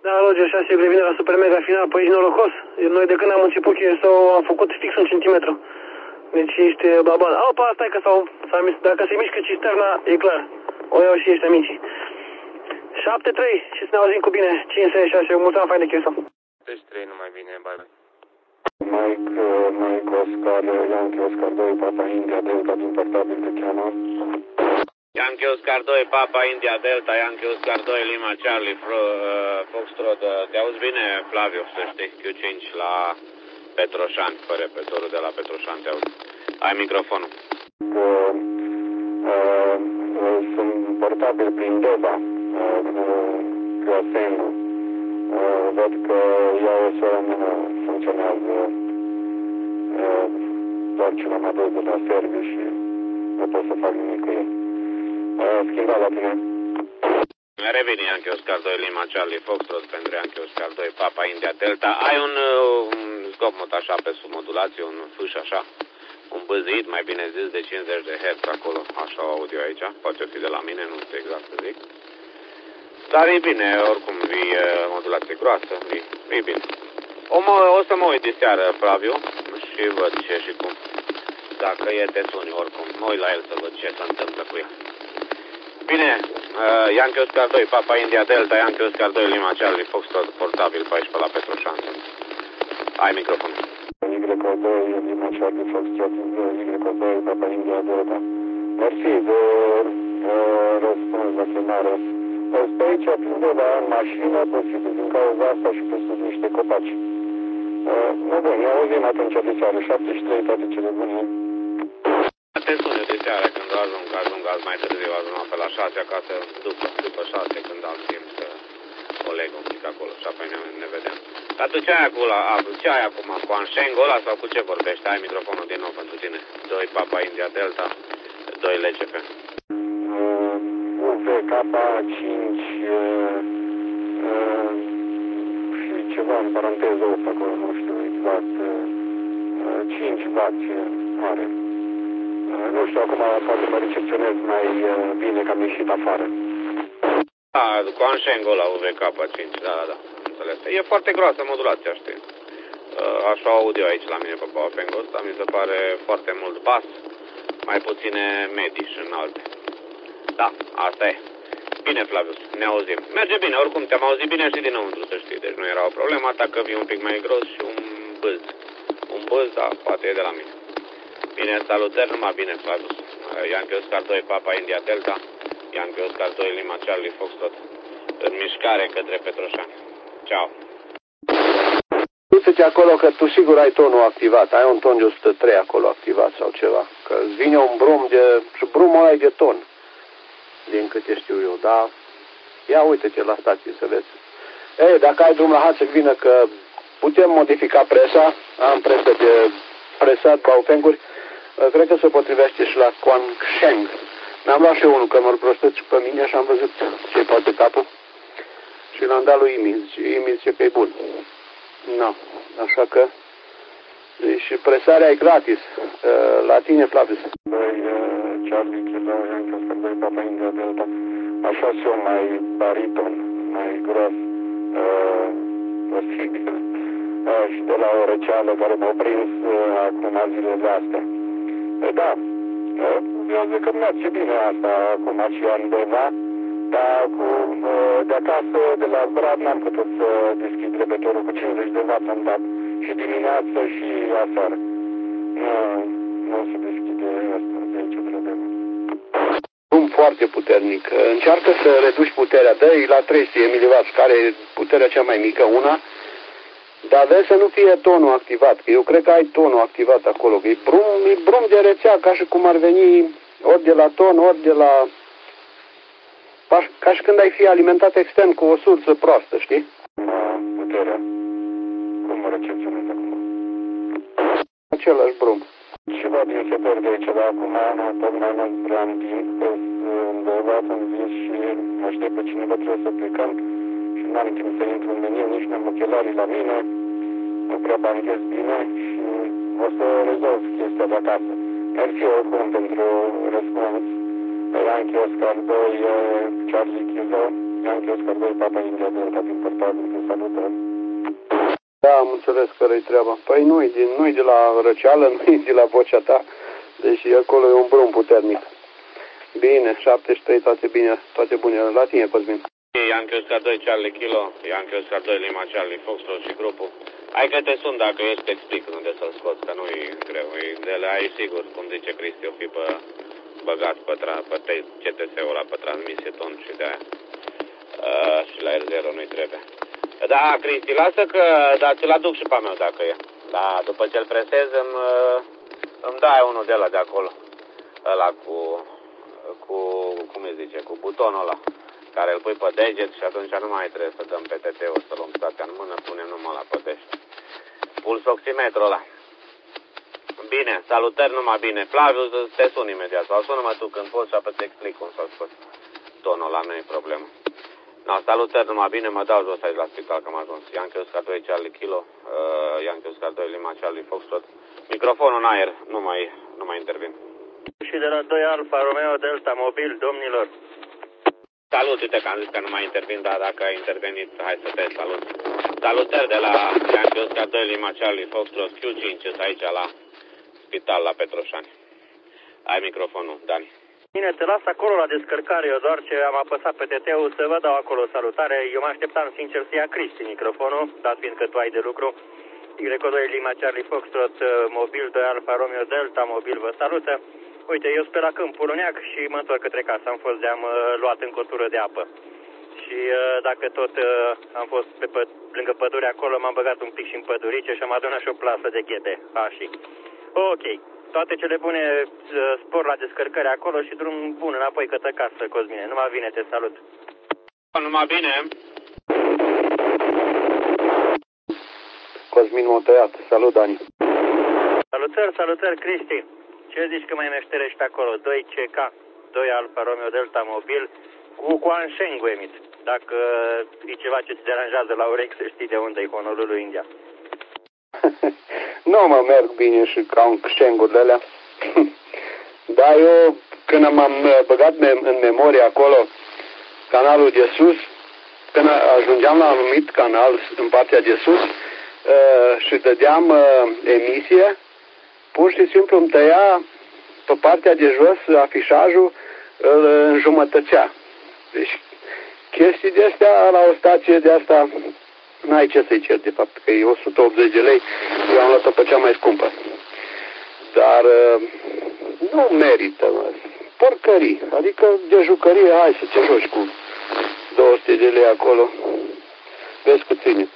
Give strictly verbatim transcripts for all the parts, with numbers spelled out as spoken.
Da, Roger, șase vine la super mega final, păi ești norocos. Noi de când am început Q S O am făcut fix un centimetru. Deci ești baban. Opa, stai că s-au, dacă se mișcă cisterna, e clar. O iau și ăștia mici. șapte trei și să ne auzim cu bine. cinci șase, mulțumesc, fain de Q S O. șapte trei, numai bine, bye bye. Mike, Mike Oscar, Yankee Oscar doi, Papa India Delta, din portabil te cheamă. Yankee Oscar doi, Papa India Delta, Yankee Oscar doi, Lima Charlie, Fro, uh, Foxtrot. Te auzi bine, Flaviu, să știi, Q cinci la Petroșani, pe repetorul de la Petroșani, te auzi. Ai microfonul. Că, uh, uh, sunt portabil prin Deba, uh, cu Ciosengu. Uh, văd că ea o soră nu funcționează, uh, doar ce l-am adus de la serviciu și nu pot să fac nimic cu el. Uh, schimbat la tine. Reveni, Yankee Oscar doi, Lima Charlie, Foxtrot pentru Yankee Oscar doi, Papa India Delta. Ai un, uh, un zgomot așa pe submodulație, un fâș așa, un băzit, mai bine zis, de cincizeci de herți acolo, așa audio aici, poate fi de la mine, nu știu exact să zic. Dar e bine, oricum, vii uh, modulație groasă, vii, vii bine. O, mă, o să mă uit de seară, Flaviu, și văd ce și cum. Dacă e te suni, oricum, mă uit la el să văd ce se întâmplă cu el. Bine, uh, Yankee Oscar doi, Papa India Delta, Yankee Oscar doi, Lima Charlie, Foxtrot, portabil paisprezece la Petroșani. Ai microfonul. Y doi, Lima Charlie, Foxtrot, Y doi, Papa India Delta. Mersi de uh, răspuns la chemare. Pe aici, undeva în mașină, posibil din cauza asta și pe sus niște copaci. Uh, nu bun, ne auzim atunci de seară, șaptezeci și trei, toate cele bune. Te sun eu de seară când ajung, ajung azi mai târziu, ajung pe la șase acasă, după, după șase, când am timp să o leg un pic acolo și apoi ne, ne vedem. Dar tu ce ai acolo, ce ai acum, cu Anșengul ăla sau cu ce vorbești? Ai microfonul din nou pentru tine. doi Papa India Delta, doi L C P. U V K cinci uh, uh, și ceva în paranteză ăsta acolo, nu știu exact, uh, cinci watt are. Uh, nu știu, acum poate mă recepționez mai uh, bine că am ieșit afară. Da, cu Anșengul ăla, U V K cinci, da, da, da, înțeles. E foarte groasă modulația, știi. Uh, așa audio aici la mine pe Baofengul ăsta, mi se pare foarte mult bas, mai puține medii și înalte. Da, asta e. Bine, Flavius, ne auzim. Merge bine, oricum te-am auzit bine și dinăuntru, să știi, deci nu era o problemă, dacă vii un pic mai gros și un bâz. Un bâz, da, poate e de la mine. Bine, salutări, numai bine, Flavius. Yankee Oscar doi, Papa India Delta, Yankee Oscar doi, Lima Charlie, Foxtrot, în mișcare către Petroșani. Ceau. Du-te acolo că tu sigur ai tonul activat, ai un ton de o sută trei acolo activat sau ceva, că îți vine un brum de, și brumul ăla e de ton, din câte știu eu, da? Ia uite-te la stație să vezi. Ei, dacă ai drum la Hațec, vină că putem modifica presa, am presă de presat Baofenguri, cred că se potrivește și la Quansheng. Mi-am luat și eu unul, că mă prostăt și pe mine și am văzut ce poate capul. Și l-am dat lui Imi, zice, Imi zice că e bun. No, așa că și presarea e gratis. La tine, Flavius. doi, Charlie, Kilo, Yankee Oscar doi, Papa India Delta. Așa și eu mai bariton, mai gros, uh, posibil. Uh, și de la o răceală care m-a prins uh, acum zilele astea. Uh, da, uh, eu zic că merge bine asta acum și undeva, dar cu, uh, de acasă, de la Brad, n-am putut să deschid repetorul cu cincizeci de watt, am dat și dimineață și aseară. Nu, nu se deschide asta, de aici problemă. Drum foarte puternic. Încearcă să reduci puterea, dă-i la trei sute miliwatt, care e puterea cea mai mică, una, dar vezi să nu fie tonul activat, că eu cred că ai tonul activat acolo, că e brum, e brum de rețea, ca și cum ar veni ori de la ton, ori de la... ca și când ai fi alimentat extern cu o sursă proastă, știi? Puterea. Cum mă recepționez acum? Același brum. Ceva din setor de aici, dar acum nu tocmai nu prea am timp, că undeva am zis și aștept pe cineva, trebuie să plecăm și n-am timp să intru în meniu, nici n-am ochelarii la mine, nu prea banchez bine și o să rezolv chestia de acasă. Mersi oricum pentru răspuns. Yankee Oscar doi, Charlie Kilo, Yankee Oscar doi, Papa India Delta, din portarul, din salutări. Da, am înțeles care-i treaba. Păi nu-i de, nu de la răceală, nu-i de la vocea ta, deși acolo e un brum puternic. Bine, șaptezeci și trei, toate bine, toate bune. La tine, Cosmin. Yankee Oscar doi, Charlie Kilo, Yankee Oscar doi, Lima Charlie, Foxtrot și grupul. Hai că te sun dacă ești, te explic unde să-l scoți, că nu-i greu. E de la ai sigur, cum zice Cristi, o fi pe, băgat pe, tra, pe C T S-ul ăla, pe transmisie ton și de-aia. Uh, și la R zero nu-i trebuie. Da, Cristi, lasă că, da, ți-l aduc și pe a meu dacă e. Da, după ce-l presez îmi, îmi dai unul de ăla de acolo. Ăla cu, cu, cum îi zice, cu butonul ăla. Care îl pui pe deget și atunci nu mai trebuie să dăm P T T-ul, să luăm stația în mână, punem numai la pe deget. Pulsoximetrul ăla. Bine, salutări numai bine. Flaviu, te sun imediat. Sau sună-mă tu când poți și apoi te explic cum s-a scos tonul ăla, nu-i problemă. No, salutări numai bine, mă dau jos aici la spital că am ajuns. Yankee Oscar doi, Charlie Kilo, uh, Yankee Oscar doi, Lima Charlie, Foxtrot. Microfonul în aer, nu mai, nu mai intervin. Și de la doi Alfa Romeo Delta Mobil, domnilor. Salut, uite că am zis că nu mai intervin, dar dacă ai intervenit, hai să te salut. Salutări de la Yankee Oscar doi, Lima Charlie, Foxtrot, Q cinci, aici la spital la Petroșani. Ai microfonul, Dani. Bine, te las acolo la descărcare, eu doar ce am apăsat pe T T-ul să vă dau acolo salutare. Eu mă așteptam sincer să ia Cristi microfonul, dat fiindcă tu ai de lucru. Y doi Lima Charlie Foxtrot, Mobil doi Alfa Romeo Delta, Mobil vă salută. Uite, eu sper la Câmpul Uneac și mă întorc către casă. Am fost de-am luat în cotură de apă. Și dacă tot am fost pe pă lângă pădure acolo, m-am băgat un pic și în pădurice și am adunat și o plasă de ghete. Așa. Ok. Toate cele bune, spor la descărcări acolo și drum bun înapoi către casă, Cosmine. Numai bine, te salut. Numai bine. Cosmin m-a tăiat. Salut, Dani. Salutări, salutări, Cristi. Ce zici că mai meșterești acolo? doi C K, doi Alfa Romeo Delta Mobil, cu Quansheng emit. Dacă e ceva ce ți deranjează la urechi, să știi de unde e Honolulu, India. Nu mă merg bine și Quansheng-urile alea. Dar eu, când m-am băgat în memorie acolo, canalul de sus, când ajungeam la un anumit canal în partea de sus și dădeam emisie, pur și simplu îmi tăia pe partea de jos afișajul, îl înjumătățea. Deci chestii de astea la o stație de asta n-ai ce să-i cer, de fapt, că e o sută optzeci de lei, eu am luat-o pe cea mai scumpă. Dar nu merită, mă. Porcării, adică de jucărie, hai să te joci cu două sute de lei acolo, vezi cu tine.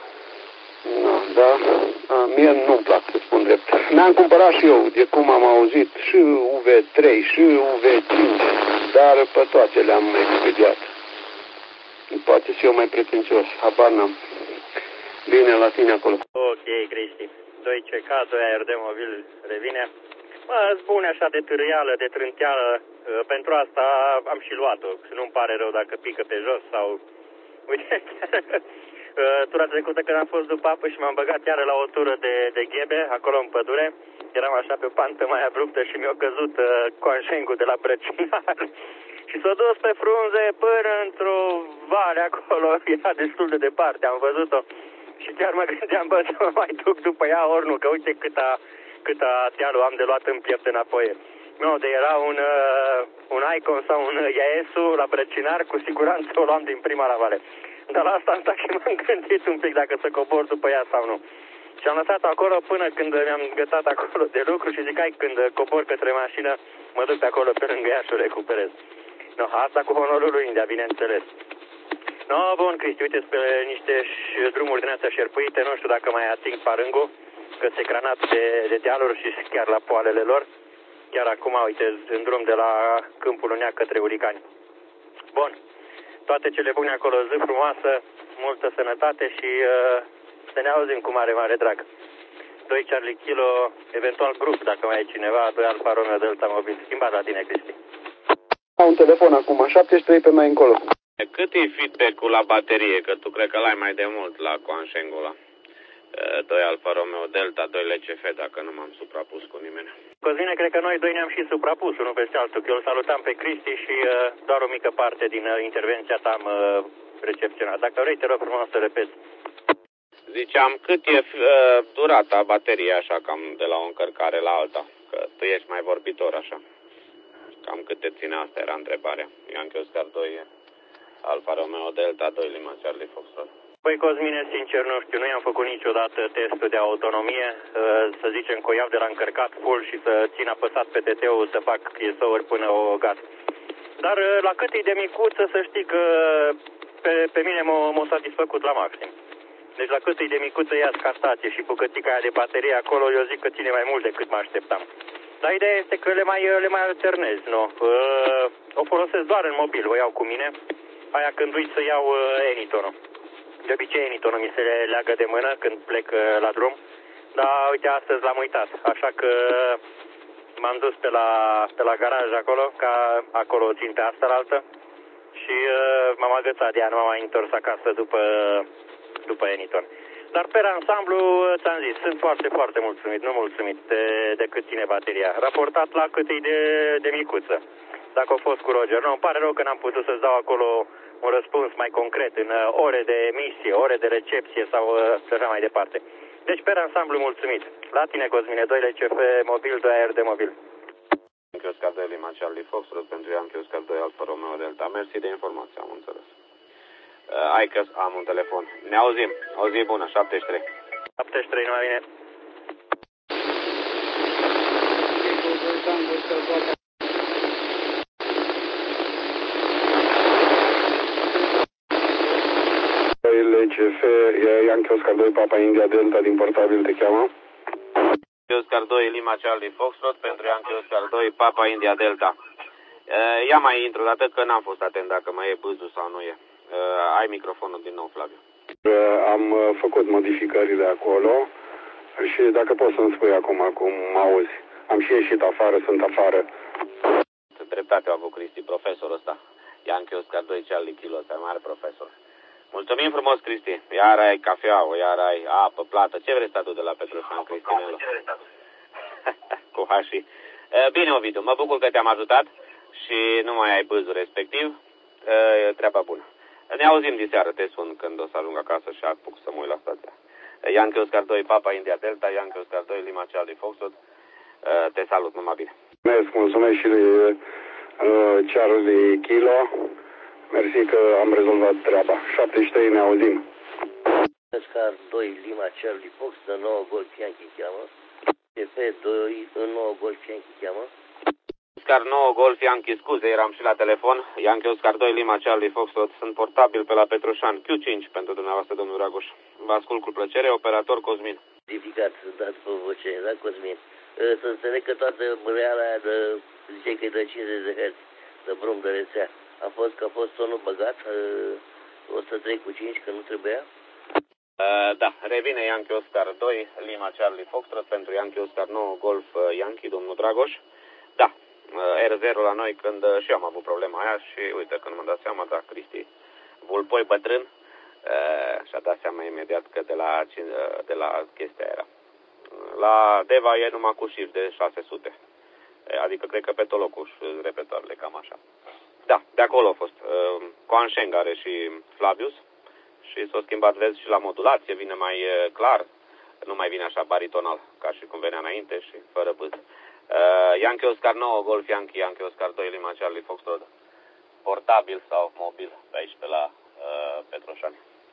No, da, a, mie nu-mi plac, să spun drept. Mi-am cumpărat și eu, de cum am auzit, și U V trei, și U V cinci, dar pe toate le-am expediat. Poate și eu mai pretențios, habar n-am. Bine, la tine acolo. Ok, Cristi. doi C K, doi A R D Mobil revine. Mă, spune așa de târâială, de trânteală, pentru asta am și luat-o. Și nu-mi pare rău dacă pică pe jos sau... Uite, tura trecută când am fost după apă și m-am băgat iară la o tură de, de ghebe, acolo în pădure. Eram așa pe o pantă mai abruptă și mi-a căzut uh, Quansheng-ul de la brăcinar. Și s-a dus pe frunze până într-o vale acolo, era destul de departe, am văzut-o. Și chiar mă gândeam, bă, să mă mai duc după ea, ori nu, că uite câta, câta tealul am de luat în piept înapoi. Nu, de era un, uh, un Icon sau un Iaesu la brăcinar, cu siguranță o luam din prima la vale. Dar la asta am stat și m-am gândit un pic dacă să cobor după ea sau nu. Și am lăsat acolo până când mi-am gătat acolo de lucru și zic, hai, când cobor către mașină, mă duc pe acolo pe lângă ea și o recuperez. No, asta cu Honolulu, India, bineînțeles. No, bun, Cristi, uite, spre niște drumuri din astea șerpuite, nu știu dacă mai ating Parângu, că se granat de, de dealuri și chiar la poalele lor. Chiar acum, uite, în drum de la Câmpul Uneac către Uricani. Bun, toate cele bune acolo, zi frumoasă, multă sănătate și uh, să ne auzim cu mare, mare drag. doi Charlie Kilo, eventual grup, dacă mai e cineva, doi Alfa Romeo Delta Mobil. Schimbat la tine, Cristi. Am un telefon acum, șaptezeci și trei pe mai încolo. Cât e feedback-ul la baterie? Că tu cred că l-ai mai de mult la Quansheng-ul ăla. doi Alfa Romeo Delta, doi L C F, dacă nu m-am suprapus cu nimeni. Cosmine, cred că noi doi ne-am și suprapus unul peste altul, că eu îl salutam pe Cristi și uh, doar o mică parte din uh, intervenția ta am uh, recepționat. Dacă vrei, te rog frumos să repet. Ziceam, cât e uh, durata bateriei, așa, cam de la o încărcare la alta? Că tu ești mai vorbitor, așa. Cam cât te ține, asta era întrebarea. Yankee Oscar doi, Alfa Romeo Delta, doi Lima Charlie Foxtrot. Păi, Cosmine, sincer, nu știu, nu i-am făcut niciodată testul de autonomie, să zicem că o iau de la încărcat full și să țin apăsat pe T T-ul să fac chesouri până o gat. Dar la cât e de micuță, să știi că pe, pe mine m-a satisfăcut la maxim. Deci la cât e de micuță ia scartație și bucățica aia de baterie acolo, eu zic că ține mai mult decât mă așteptam. Dar ideea este că le mai, le mai alternez, nu? O folosesc doar în mobil, o iau cu mine, aia când uit să iau Anyton-ul. De obicei, Anyton-ul mi se leagă de mână când plec la drum, dar uite, astăzi l-am uitat, așa că m-am dus pe la, pe la garaj acolo, ca acolo o țin pe asta la altă și uh, m-am agățat de ea, nu m-am mai întors acasă după, după Anyton. Dar pe ansamblu, ți-am zis, sunt foarte, foarte mulțumit, nu mulțumit de, de cât ține bateria, raportat la cât e de, de micuță. Dacă a fost cu Roger, nu, îmi pare rău că n-am putut să-ți dau acolo un răspuns mai concret în uh, ore de emisie, ore de recepție sau uh, așa mai departe. Deci, pe ansamblu, mulțumit. La tine, Cosmine, doi L C F mobil, doi A R de mobil. Yankee Oscar doi Lima Charlie Foxtrot pentru Yankee Oscar doi Alfa Romeo Delta. Mersi de informație, am înțeles. Uh, hai că am un telefon. Ne auzim. O zi bună, șaptezeci și trei. șaptezeci și trei, numai bine. L C F, Yankee Oscar doi Papa India Delta din portabil te cheamă? Yankee Oscar doi Lima Charlie Foxtrot pentru Yankee Oscar doi Papa India Delta. Uh, ia mai intru o dată că n-am fost atent dacă mai e bâzul sau nu e. Uh, ai microfonul din nou, Flaviu. Uh, am uh, făcut modificările acolo și dacă poți să-mi spui acum cum mă auzi. Am și ieșit afară, sunt afară. Dreptate a avut Cristi, profesorul ăsta. Yankee Oscar doi Charlie Kilo, ăsta mare profesor. Mulțumim frumos, Cristi. Iar ai cafea, iar ai apă, plată. Ce vrei statul de la Petroșan, Cristinelu? Cu hașii. Bine, Ovidiu, mă bucur că te-am ajutat și nu mai ai bâzul respectiv. Treaba bună. Ne auzim diseară, te sun când o să ajung acasă și apuc să mă uit la stația. Yankee Oscar doi Papa India Delta, Yankee Oscar doi Lima Charlie Foxtrot. Te salut, numai bine. Mulțumesc, mulțumesc și uh, Charlie Kilo. Mersi că am rezolvat treaba. șaptezeci și trei, ne auzim. Oscar doi Lima Charlie Fox, de nouă Golf Yankee cheamă. C F doi, în nouă Golf Yankee cheamă. Oscar nouă Golf Yankee, scuze, eram și la telefon. Yankee Oscar doi Lima Charlie Foxtrot, sunt portabil pe la Petroșan. Q cinci pentru dumneavoastră, domnul Dragoș. Vă ascult cu plăcere, operator Cosmin. Ridicat, dați pe voce, da, Cosmin? Să înțeleg că toată băreala aia de, zice că e de cincizeci de herți, de brum de rețea. A fost că a fost tonul băgat, o să trec cu cinci, că nu trebuia? Uh, da, revine Yankee Oscar doi Lima Charlie Foxtrot pentru Yankee Oscar nouă Golf Yankee, domnul Dragoș. Da, uh, R zero la noi când uh, și eu am avut problema aia și uite, când m-am dat seama, da, Cristi, vulpoi bătrân, uh, și-a dat seama imediat că de la, uh, de la chestia era. La Deva e numai cu șif de șase sute, adică cred că pe tot locul repetoarele, cam așa. Da, de acolo a fost. Uh, Coanșeng are și Flavius și s-a schimbat, vezi, și la modulație, vine mai uh, clar, nu mai vine așa baritonal, ca și cum venea înainte și fără bâz. Uh, Yankee Oscar nouă Golf Yankee, Yankee Oscar doi Lima Charlie Foxtrot, portabil sau mobil, pe aici pe la uh, Petroșani.